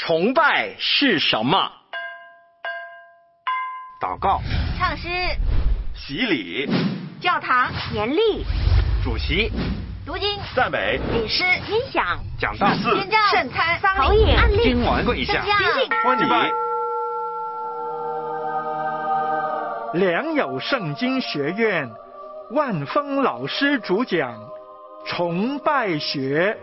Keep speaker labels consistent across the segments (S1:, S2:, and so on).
S1: 崇拜是什么？
S2: 祷告、
S3: 唱诗、
S1: 洗礼、
S3: 教堂、严厉、
S1: 主席、
S3: 读经、
S1: 赞美、
S3: 领诗、音响、
S2: 讲道、
S3: 宣教、圣餐、投影、案例、
S1: 经文跪下、
S2: 欢迎
S4: 良友圣经学院万峰老师主讲崇拜学。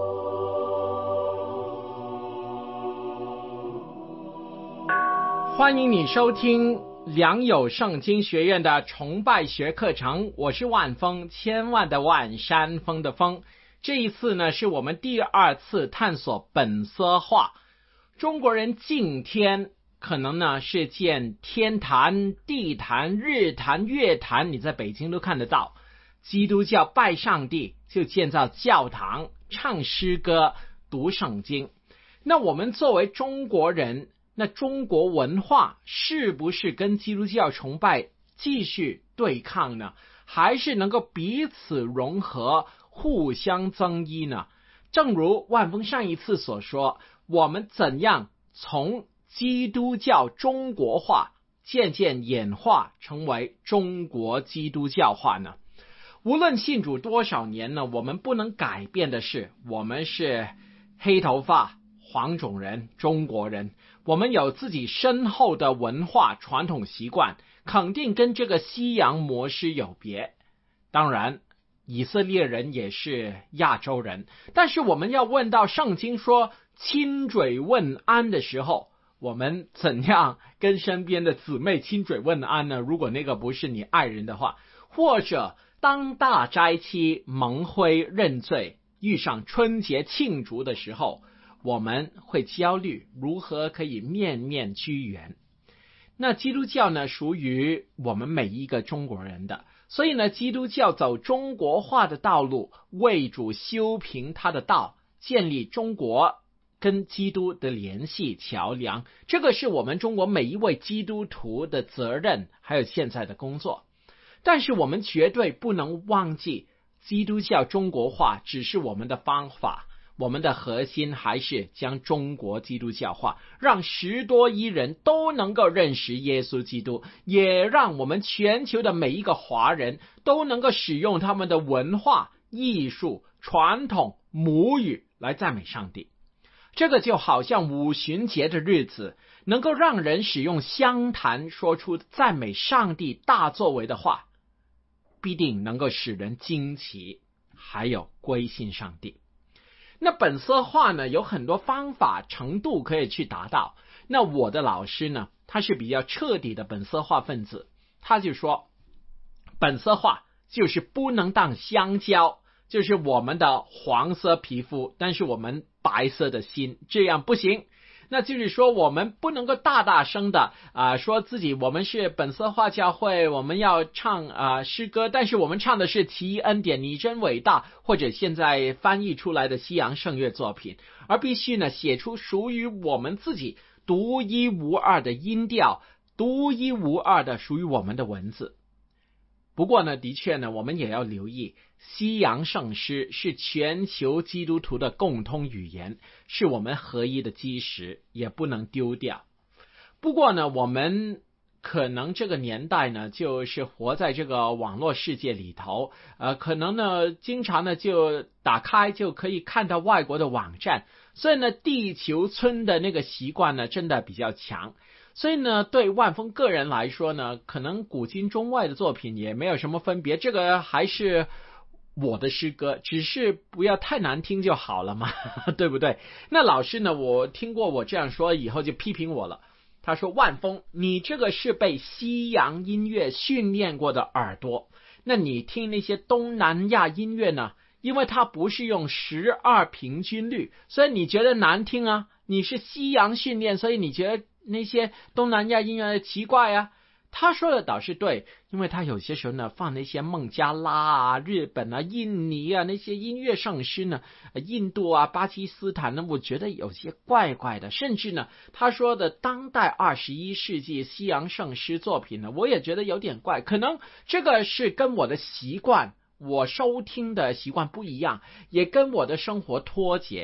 S5: 欢迎你收听良友圣经学院的崇拜学课程，我是万峰，千万的万，山峰的峰。这一次呢，是我们第二次探索本色化。中国人敬天可能呢是建天坛、地坛、日坛、月坛，你在北京都看得到。基督教拜上帝就建造教堂、唱诗歌、读圣经。那我们作为中国人，那中国文化是不是跟基督教崇拜继续对抗呢？还是能够彼此融合，互相增益呢？正如万峰上一次所说，我们怎样从基督教中国化渐渐演化成为中国基督教化呢？无论信主多少年呢，我们不能改变的是，我们是黑头发、黄种人、中国人，我们有自己深厚的文化传统习惯，肯定跟这个西洋模式有别。当然以色列人也是亚洲人，但是我们要问到圣经说亲嘴问安的时候，我们怎样跟身边的姊妹亲嘴问安呢？如果那个不是你爱人的话，或者当大斋期蒙灰认罪，遇上春节庆祝的时候，我们会焦虑如何可以面面俱圆。那基督教呢，属于我们每一个中国人的，所以呢，基督教走中国化的道路，为主修平他的道，建立中国跟基督的联系桥梁，这个是我们中国每一位基督徒的责任，还有现在的工作。但是我们绝对不能忘记，基督教中国化只是我们的方法，我们的核心还是将中国基督教化，让10多亿人都能够认识耶稣基督，也让我们全球的每一个华人都能够使用他们的文化、艺术、传统、母语来赞美上帝。这个就好像五旬节的日子，能够让人使用香坛说出赞美上帝大作为的话，必定能够使人惊奇，还有归信上帝。那本色化呢，有很多方法程度可以去达到。那我的老师呢，他是比较彻底的本色化分子，他就说本色化就是不能当香蕉，就是我们的黄色皮肤，但是我们白色的心，这样不行。那就是说我们不能够大大声的说自己我们是本色化教会，我们要唱诗歌，但是我们唱的是奇恩典你真伟大，或者现在翻译出来的西洋圣乐作品，而必须呢写出属于我们自己独一无二的音调，独一无二的属于我们的文字。不过呢，的确呢，我们也要留意，西洋圣诗是全球基督徒的共通语言，是我们合一的基石，也不能丢掉。不过呢，我们可能这个年代呢，就是活在这个网络世界里头，可能呢，经常呢就打开就可以看到外国的网站，所以呢，地球村的那个习惯呢，真的比较强。所以呢，对万峰个人来说呢，可能古今中外的作品也没有什么分别，这个还是我的诗歌，只是不要太难听就好了嘛，对不对？那老师呢，我听过我这样说以后就批评我了，他说万峰，你这个是被西洋音乐训练过的耳朵，那你听那些东南亚音乐呢，因为它不是用12平均律，所以你觉得难听啊，你是西洋训练，所以你觉得那些东南亚音乐奇怪啊。他说的倒是对，因为他有些时候呢放那些孟加拉啊、日本啊、印尼啊那些音乐圣诗呢，印度啊、巴基斯坦呢，我觉得有些怪怪的。甚至呢，他说的当代21世纪西洋圣诗作品呢，我也觉得有点怪。可能这个是跟我的习惯，我收听的习惯不一样，也跟我的生活脱节。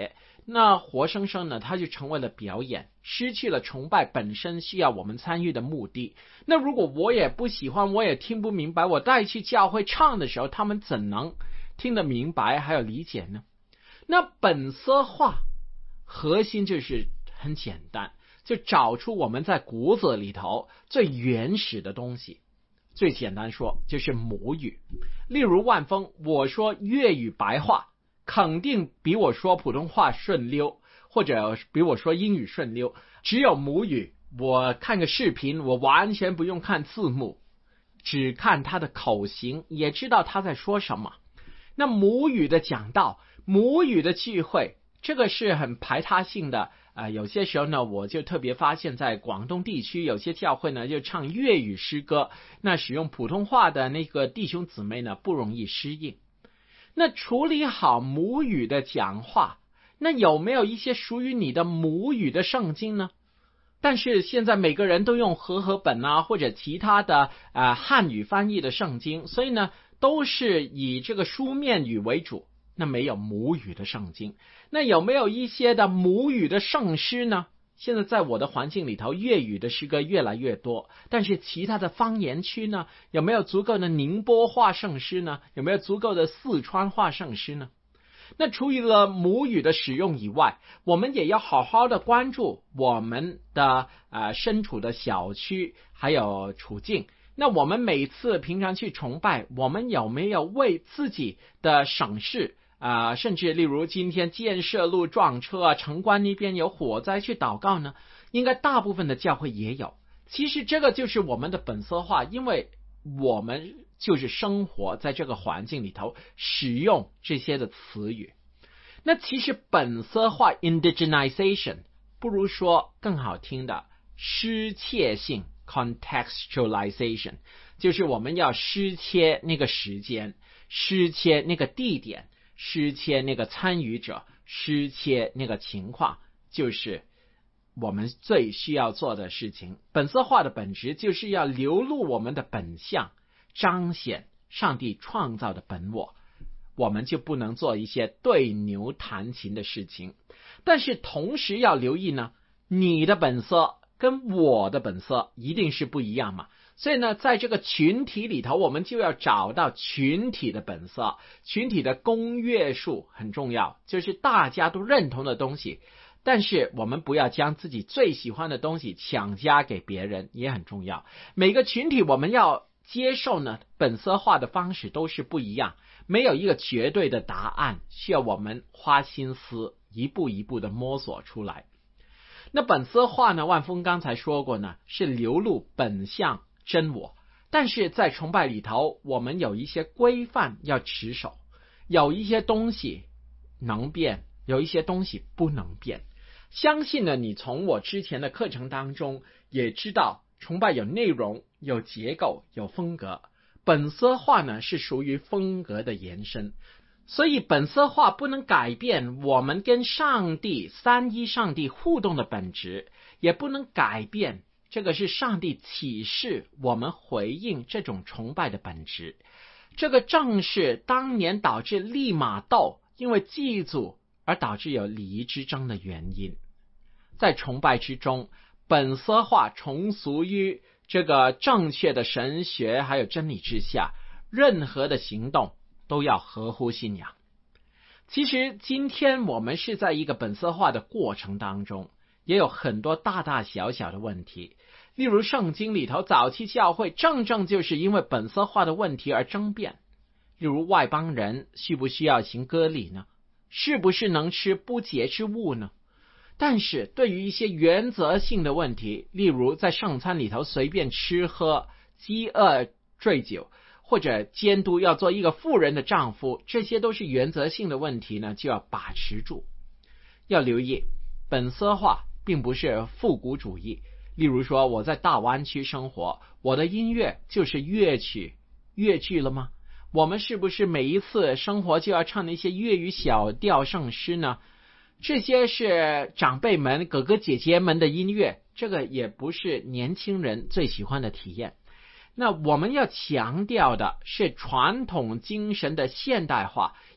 S5: 那活生生呢，它就成为了表演，失去了崇拜本身需要我们参与的目的。那如果我也不喜欢，我也听不明白，我带去教会唱的时候，他们怎能听得明白还有理解呢？那本色化核心就是很简单，就找出我们在骨子里头最原始的东西。最简单说就是母语。例如万峰，我说粤语白话肯定比我说普通话顺溜，或者比我说英语顺溜。只有母语，我看个视频，我完全不用看字幕，只看他的口型也知道他在说什么。那母语的讲道，母语的聚会，这个是很排他性的。有些时候呢，我就特别发现在广东地区有些教会呢就唱粤语诗歌，那使用普通话的那个弟兄姊妹呢不容易适应。那处理好母语的讲话，那有没有一些属于你的母语的圣经呢？但是现在每个人都用和合本啊，或者其他的汉语翻译的圣经，所以呢都是以这个书面语为主，那没有母语的圣经。那有没有一些的母语的圣诗呢？现在在我的环境里头，粤语的诗歌越来越多，但是其他的方言区呢，有没有足够的宁波话圣诗呢？有没有足够的四川话圣诗呢？那除了母语的使用以外，我们也要好好的关注我们的身处的小区还有处境。那我们每次平常去崇拜，我们有没有为自己的省市甚至例如今天建设路撞车城关那边有火灾去祷告呢？应该大部分的教会也有。其实这个就是我们的本色化，因为我们就是生活在这个环境里头，使用这些的词语。那其实本色化 indigenization 不如说更好听的失切性 contextualization， 就是我们要失切那个时间，失切那个地点，失切那个参与者，失切那个情况，就是我们最需要做的事情。本色化的本质就是要流露我们的本相，彰显上帝创造的本我，我们就不能做一些对牛弹琴的事情。但是同时要留意呢，你的本色跟我的本色一定是不一样嘛。所以呢，在这个群体里头，我们就要找到群体的本色，群体的公约数很重要，就是大家都认同的东西。但是我们不要将自己最喜欢的东西强加给别人，也很重要。每个群体我们要接受呢，本色化的方式都是不一样，没有一个绝对的答案，需要我们花心思一步一步的摸索出来。那本色化呢，万峰刚才说过呢，是流露本相真我，但是在崇拜里头，我们有一些规范要持守，有一些东西能变，有一些东西不能变。相信呢，你从我之前的课程当中也知道，崇拜有内容，有结构，有风格。本色化呢是属于风格的延伸，所以本色化不能改变我们跟上帝三一上帝互动的本质，也不能改变这个是上帝启示我们回应这种崇拜的本质。这个正是当年导致利玛窦因为祭祖而导致有礼仪之争的原因。在崇拜之中，本色化重俗于这个正确的神学还有真理之下，任何的行动都要合乎信仰。其实今天我们是在一个本色化的过程当中，也有很多大大小小的问题。例如圣经里头早期教会正就是因为本色化的问题而争辩。例如外邦人需不需要行割礼呢？是不是能吃不洁之物呢？但是对于一些原则性的问题，例如在圣餐里头随便吃喝、饥饿醉酒，或者监督要做一个妇人的丈夫，这些都是原则性的问题呢，就要把持住。要留意，本色化并不是复古主义。例如说我在大湾区生活，我的音乐就是粤剧了吗？我们是不是每一次生活就要唱那些粤语小调圣诗呢？这些是长辈们哥哥姐姐们的音乐，这个也不是年轻人最喜欢的体验。那我们要强调的是传统精神的现代化，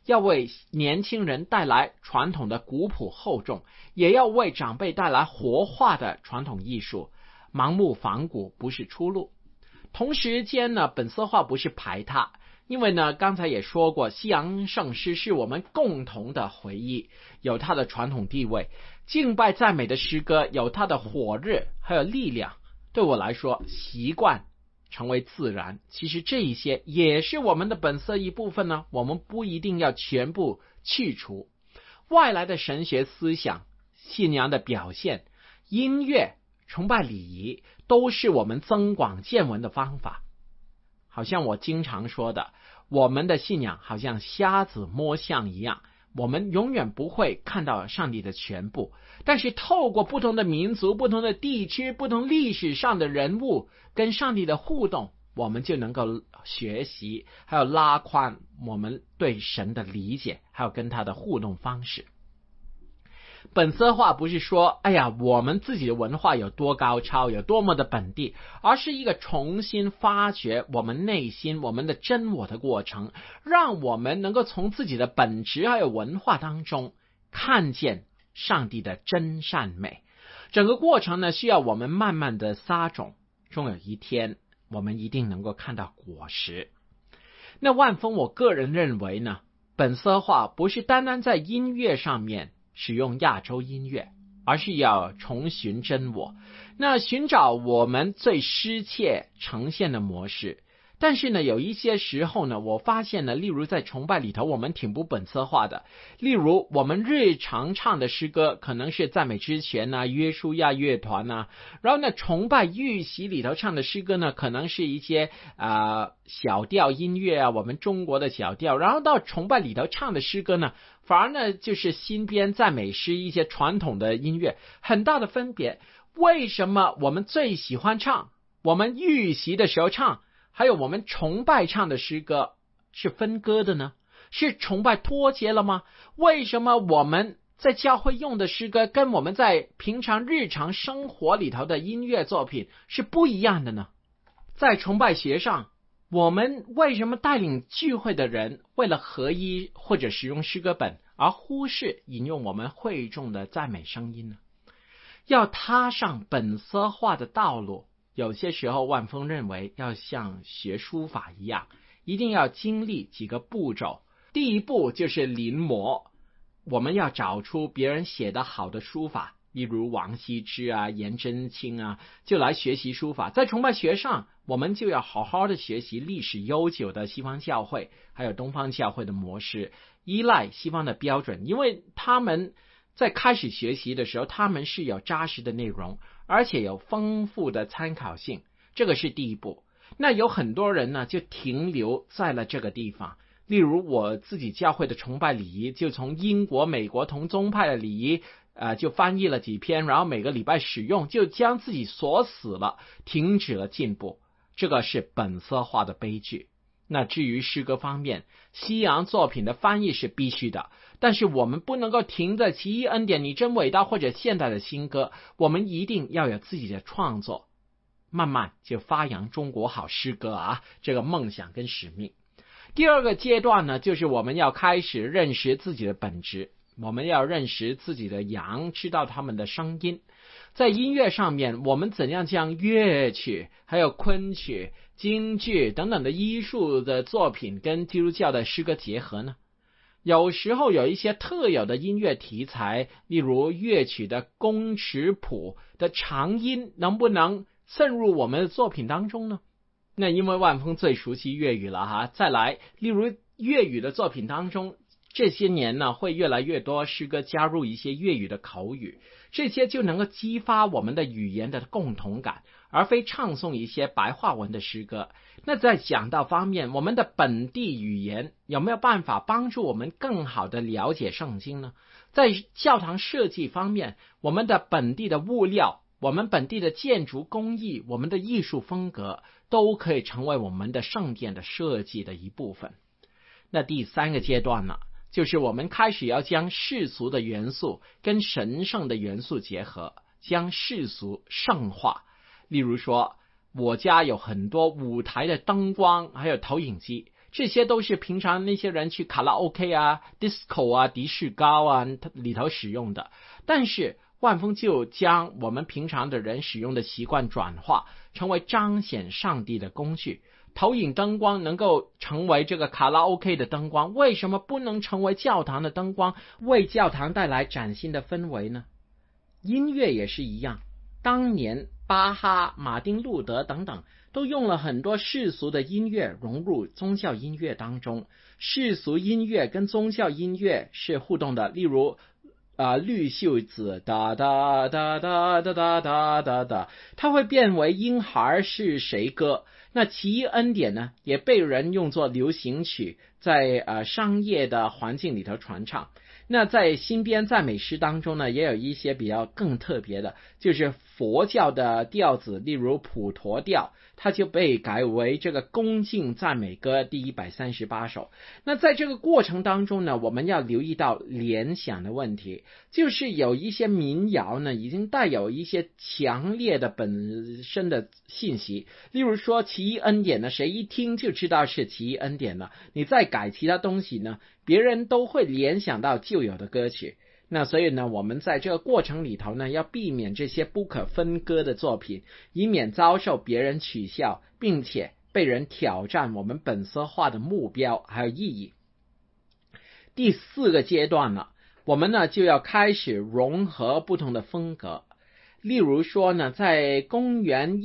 S5: 要为年轻人带来传统的古朴厚重，也要为长辈带来活化的传统艺术。盲目仿古不是出路。同时间呢，本色化不是排他，因为呢，刚才也说过，西洋圣诗是我们共同的回忆，有它的传统地位。敬拜赞美的诗歌有它的火热还有力量。对我来说，习惯成为自然，其实这一些也是我们的本色一部分呢。我们不一定要全部去除外来的神学思想、信仰的表现、音乐、崇拜礼仪，都是我们增广见闻的方法。好像我经常说的，我们的信仰好像瞎子摸象一样，我们永远不会看到上帝的全部，但是透过不同的民族、不同的地区、不同历史上的人物跟上帝的互动，我们就能够学习，还有拉宽我们对神的理解，还有跟他的互动方式。本色化不是说我们自己的文化有多高超，有多么的本地，而是一个重新发掘我们内心、我们的真我的过程，让我们能够从自己的本质还有文化当中看见上帝的真善美。整个过程呢，需要我们慢慢的撒种，终有一天我们一定能够看到果实。那万峰我个人认为呢，本色化不是单单在音乐上面使用亚洲音乐，而是要重寻真我，那寻找我们最深切呈现的模式。但是呢，有一些时候呢，我发现呢，例如在崇拜里头我们挺不本色化的。例如我们日常唱的诗歌可能是赞美之泉啊、约书亚乐团啊，然后呢崇拜预习里头唱的诗歌呢，可能是一些小调音乐啊，我们中国的小调。然后到崇拜里头唱的诗歌呢，反而呢就是新编赞美诗，一些传统的音乐，很大的分别。为什么我们最喜欢唱，我们预习的时候唱，还有我们崇拜唱的诗歌是分割的呢？是崇拜脱节了吗？为什么我们在教会用的诗歌跟我们在平常日常生活里头的音乐作品是不一样的呢？在崇拜学上，我们为什么带领聚会的人为了合一或者使用诗歌本，而忽视引用我们会众的赞美声音呢？要踏上本色化的道路，有些时候万峰认为要像学书法一样，一定要经历几个步骤。第一步就是临摹，我们要找出别人写的好的书法，例如王羲之啊、颜真卿啊，就来学习书法。在崇拜学上，我们就要好好的学习历史悠久的西方教会还有东方教会的模式，依赖西方的标准，因为他们在开始学习的时候，他们是有扎实的内容，而且有丰富的参考性，这个是第一步。那有很多人呢就停留在了这个地方，例如我自己教会的崇拜礼仪，就从英国、美国同宗派的礼仪就翻译了几篇，然后每个礼拜使用，就将自己锁死了，停止了进步。这个是本色化的悲剧。那至于诗歌方面，西洋作品的翻译是必须的，但是我们不能够停在奇异恩典你真伟大或者现代的新歌，我们一定要有自己的创作，慢慢就发扬中国好诗歌这个梦想跟使命。第二个阶段呢，就是我们要开始认识自己的本质，我们要认识自己的羊，知道他们的声音。在音乐上面，我们怎样将乐曲还有昆曲、京剧等等的艺术的作品跟基督教的诗歌结合呢？有时候有一些特有的音乐题材，例如乐曲的宫尺谱的长音，能不能渗入我们的作品当中呢？那因为万峰最熟悉粤语了再来，例如粤语的作品当中，这些年呢会越来越多诗歌加入一些粤语的口语，这些就能够激发我们的语言的共同感，而非唱诵一些白话文的诗歌。那在讲道方面，我们的本地语言有没有办法帮助我们更好的了解圣经呢？在教堂设计方面，我们的本地的物料，我们本地的建筑工艺，我们的艺术风格，都可以成为我们的圣殿的设计的一部分。那第三个阶段呢，就是我们开始要将世俗的元素跟神圣的元素结合，将世俗圣化。例如说，我家有很多舞台的灯光还有投影机， 这些都是平常那些人去卡拉 OK 啊、disco 啊、迪士高啊里头使用的。但是万峰就将我们平常的人使用的习惯转化，成为彰显上帝的工具。投影灯光能够成为这个卡拉 OK 的灯光，为什么不能成为教堂的灯光，为教堂带来崭新的氛围呢？音乐也是一样，当年巴哈、马丁路德等等都用了很多世俗的音乐融入宗教音乐当中。世俗音乐跟宗教音乐是互动的，例如绿袖子哒哒哒哒哒哒哒哒哒，它会变为婴孩是谁歌。那奇异恩典呢，也被人用作流行曲，在商业的环境里头传唱。那在新编赞美诗当中呢，也有一些比较更特别的，就是佛教的调子，例如普陀调，它就被改为这个恭敬赞美歌第138首。那在这个过程当中呢，我们要留意到联想的问题，就是有一些民谣呢，已经带有一些强烈的本身的信息，例如说奇异恩典呢，谁一听就知道是奇异恩典了，你再改其他东西呢，别人都会联想到旧有的歌曲。那所以呢，我们在这个过程里头呢，要避免这些不可分割的作品，以免遭受别人取笑，并且被人挑战我们本色化的目标还有意义。第4个阶段呢，我们呢就要开始融合不同的风格。例如说呢，在公元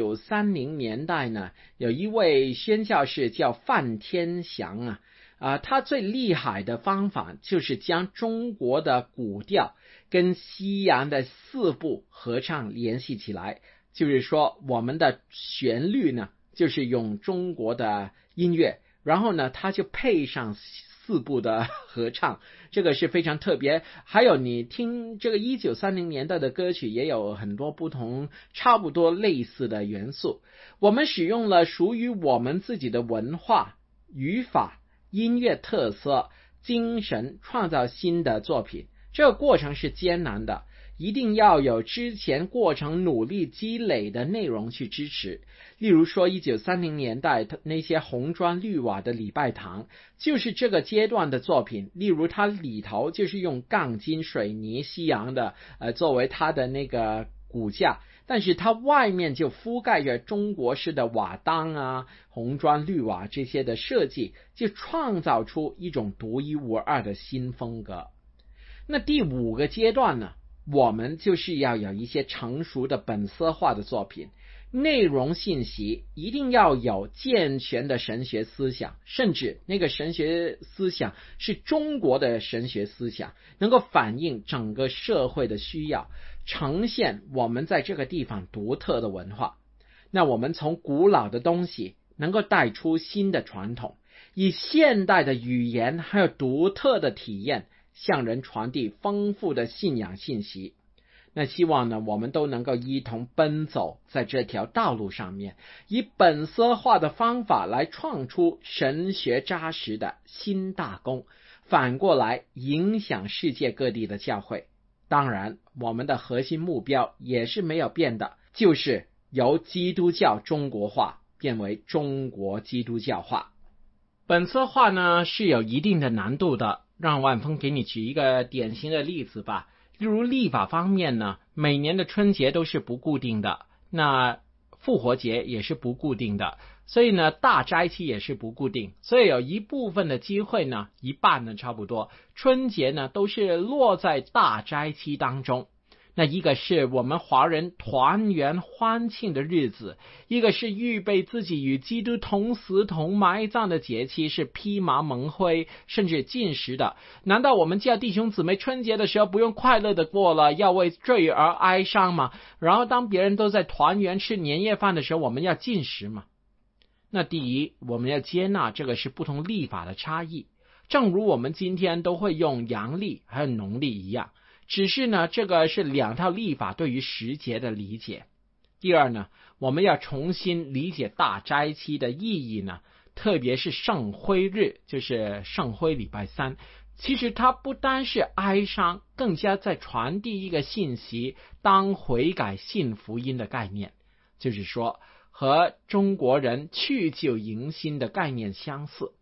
S5: 1930年代呢，有一位宣教士叫范天祥他最厉害的方法就是将中国的古调跟西洋的4部合唱联系起来，就是说我们的旋律呢就是用中国的音乐，然后呢他就配上4部的合唱，这个是非常特别。还有你听这个1930年代的歌曲也有很多不同差不多类似的元素，我们使用了属于我们自己的文化、语法、音乐特色、精神，创造新的作品。这个过程是艰难的，一定要有之前过程努力积累的内容去支持。例如说1930年代那些红砖绿瓦的礼拜堂，就是这个阶段的作品。例如它里头就是用钢筋水泥西洋的作为它的那个骨架，但是它外面就覆盖着中国式的瓦当红砖绿瓦这些的设计，就创造出一种独一无二的新风格。那第5个阶段呢，我们就是要有一些成熟的本色化的作品，内容信息一定要有健全的神学思想，甚至那个神学思想是中国的神学思想，能够反映整个社会的需要，呈现我们在这个地方独特的文化。那我们从古老的东西能够带出新的传统，以现代的语言还有独特的体验，向人传递丰富的信仰信息。那希望呢，我们都能够一同奔走在这条道路上面，以本色化的方法来创出神学扎实的新大功，反过来影响世界各地的教会。当然，我们的核心目标也是没有变的，就是由基督教中国化变为中国基督教化。本色化呢是有一定的难度的，让万峰给你举一个典型的例子吧。例如历法方面呢，每年的春节都是不固定的，那复活节也是不固定的，所以呢大斋期也是不固定，所以有一部分的机会呢，一半呢差不多，春节呢都是落在大斋期当中。那一个是我们华人团圆欢庆的日子，一个是预备自己与基督同死同埋葬的节期，是披麻蒙灰甚至禁食的。难道我们叫弟兄姊妹春节的时候不用快乐的过了，要为罪而哀伤吗？然后当别人都在团圆吃年夜饭的时候，我们要禁食吗？那第一，我们要接纳这个是不同历法的差异，正如我们今天都会用阳历还有农历一样，只是呢，这个是2套历法对于时节的理解。第二呢，我们要重新理解大斋期的意义呢，特别是圣灰日，就是圣灰礼拜3，其实它不单是哀伤，更加在传递一个信息，当悔改信福音的概念，就是说和中国人去旧迎新的概念相似。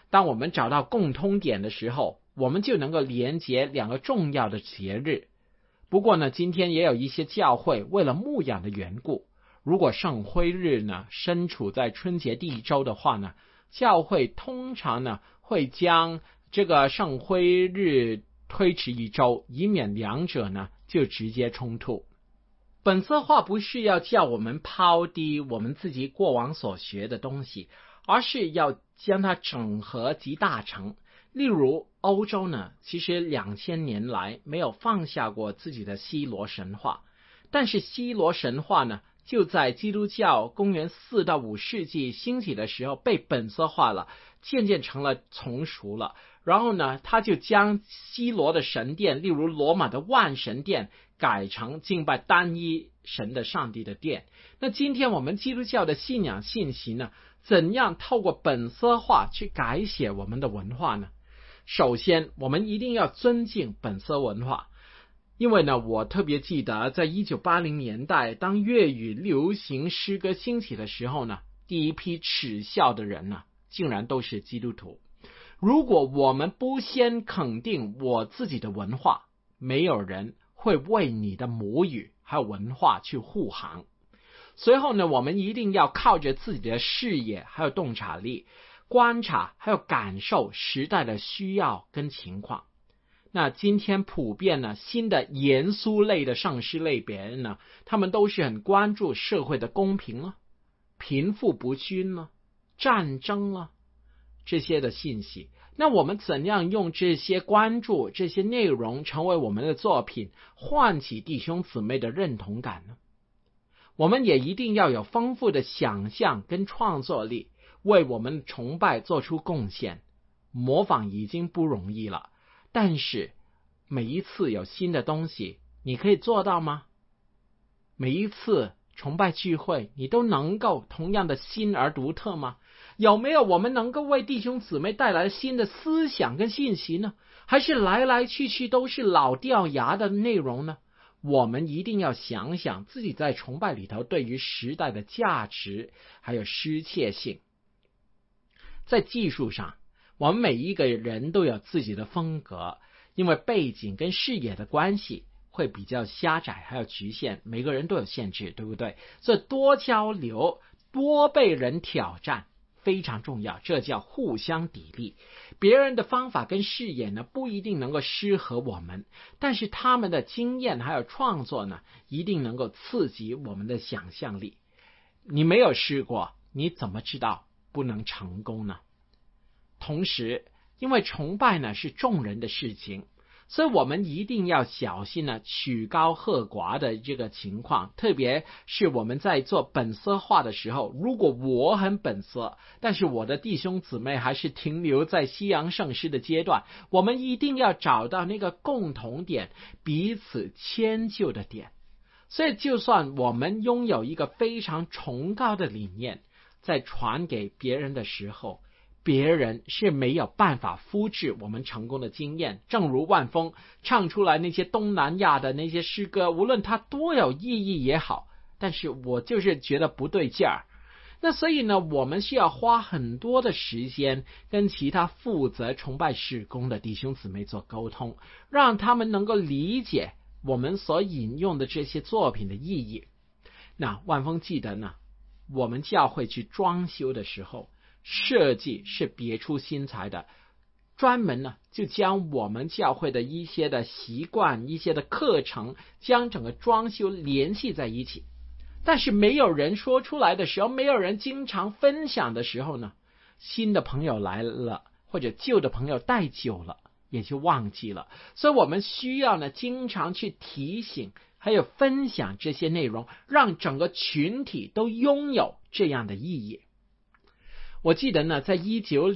S5: 当我们找到共通点的时候，我们就能够连结两个重要的节日。不过呢，今天也有一些教会为了牧养的缘故，如果圣灰日呢身处在春节第一周的话呢，教会通常呢会将这个圣灰日推迟一周，以免两者呢就直接冲突。本色化不是要叫我们抛低我们自己过往所学的东西，而是要将它整合集大成。例如欧洲呢，其实2000年来没有放下过自己的希罗神话，但是希罗神话呢，就在基督教公元4到5世纪兴起的时候被本色化了，渐渐成了从属了。然后呢，他就将希罗的神殿，例如罗马的万神殿，改成敬拜单一神的上帝的殿。那今天我们基督教的信仰信息呢，怎样透过本色化去改写我们的文化呢？首先，我们一定要尊敬本色文化，因为呢，我特别记得在1980年代，当粤语流行诗歌兴起的时候呢，第一批耻笑的人呢，竟然都是基督徒。如果我们不先肯定我自己的文化，没有人会为你的母语还有文化去护航。随后呢，我们一定要靠着自己的视野还有洞察力，观察还有感受时代的需要跟情况。那今天普遍呢，新的严肃类的圣诗类别呢，他们都是很关注社会的公平了、贫富不均了、战争了这些的信息。那我们怎样用这些关注这些内容成为我们的作品，唤起弟兄姊妹的认同感呢？我们也一定要有丰富的想象跟创作力，为我们崇拜做出贡献。模仿已经不容易了，但是每一次有新的东西，你可以做到吗？每一次崇拜聚会，你都能够同样的新而独特吗？有没有我们能够为弟兄姊妹带来新的思想跟信息呢？还是来来去去都是老掉牙的内容呢？我们一定要想想自己在崇拜里头对于时代的价值还有适切性。在技术上，我们每一个人都有自己的风格，因为背景跟视野的关系会比较狭窄还有局限，每个人都有限制，对不对？所以多交流，多被人挑战非常重要，这叫互相砥砺。别人的方法跟视野呢，不一定能够适合我们，但是他们的经验还有创作呢，一定能够刺激我们的想象力。你没有试过，你怎么知道不能成功呢？同时，因为崇拜呢是众人的事情，所以我们一定要小心呢曲高和寡的这个情况，特别是我们在做本色化的时候，如果我很本色，但是我的弟兄姊妹还是停留在西洋圣诗的阶段，我们一定要找到那个共同点，彼此迁就的点。所以就算我们拥有一个非常崇高的理念，在传给别人的时候，别人是没有办法复制我们成功的经验。正如万峰唱出来那些东南亚的那些诗歌，无论它多有意义也好，但是我就是觉得不对劲儿。那所以呢，我们需要花很多的时间跟其他负责崇拜事工的弟兄姊妹做沟通，让他们能够理解我们所引用的这些作品的意义。那万峰记得呢，我们教会去装修的时候，设计是别出心裁的，专门呢就将我们教会的一些的习惯、一些的课程，将整个装修联系在一起。但是没有人说出来的时候，没有人经常分享的时候呢，新的朋友来了，或者旧的朋友带久了，也就忘记了。所以我们需要呢经常去提醒，还有分享这些内容，让整个群体都拥有这样的意义。我记得呢，在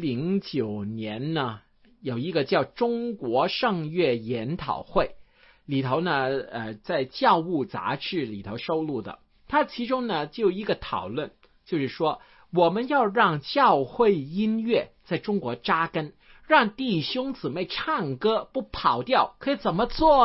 S5: 1909年呢，有一个叫中国圣乐研讨会里头呢，在教务杂志里头收录的。它其中呢就有一个讨论，就是说我们要让教会音乐在中国扎根，让弟兄姊妹唱歌不跑调，可以怎么做呢？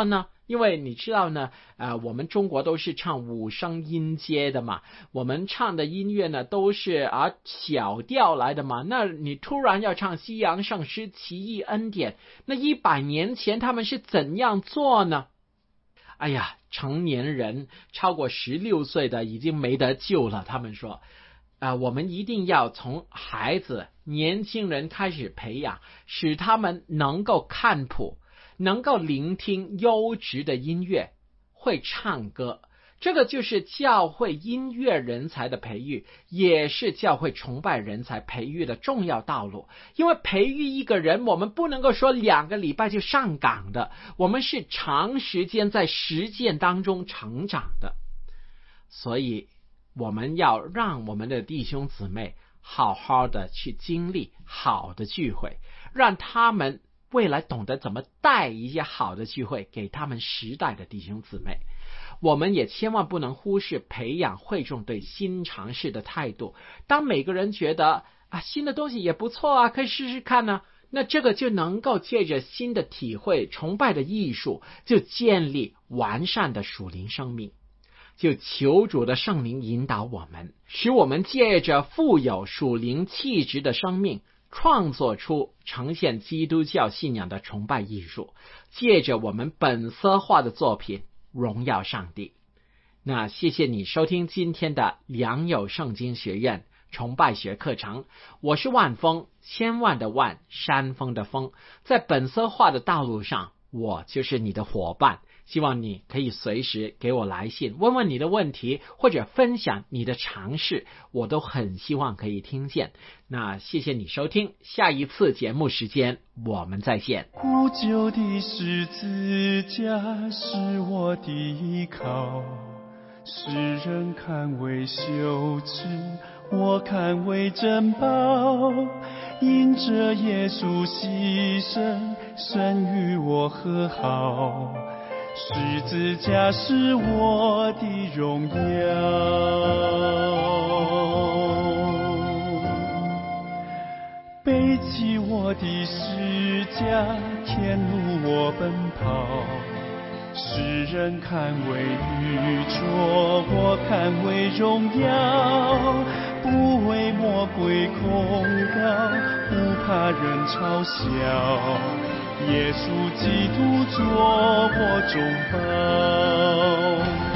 S5: 因为你知道呢，我们中国都是唱五声音阶的嘛，我们唱的音乐呢都是小调来的嘛，那你突然要唱西洋圣诗奇异恩典，那100年前他们是怎样做呢？哎呀，成年人超过16岁的已经没得救了，他们说我们一定要从孩子年轻人开始培养，使他们能够看谱，能够聆听优质的音乐，会唱歌。这个就是教会音乐人才的培育，也是教会崇拜人才培育的重要道路。因为培育一个人，我们不能够说2个礼拜就上岗的，我们是长时间在实践当中成长的。所以我们要让我们的弟兄姊妹好好的去经历好的聚会，让他们未来懂得怎么带一些好的聚会给他们时代的弟兄姊妹。我们也千万不能忽视培养会众对新尝试的态度。当每个人觉得新的东西也不错可以试试看呢，那这个就能够借着新的体会崇拜的艺术，就建立完善的属灵生命。就求主的圣灵引导我们，使我们借着富有属灵气质的生命，创作出呈现基督教信仰的崇拜艺术，借着我们本色化的作品荣耀上帝。那谢谢你收听今天的良友圣经学院崇拜学课程，我是万峰，千万的万，山峰的峰，在本色化的道路上，我就是你的伙伴。希望你可以随时给我来信，问问你的问题，或者分享你的尝试，我都很希望可以听见。那谢谢你收听，下一次节目时间我们再见。
S2: 古旧的十字架是我的依靠，世人看为羞耻，我看为珍宝。因着耶稣牺牲，神与我和好，十字架是我的荣耀。背起我的十架，天路我奔跑，世人看为愚拙，我看为荣耀。不为魔鬼控告，不怕人嘲笑，耶稣基督做我中保。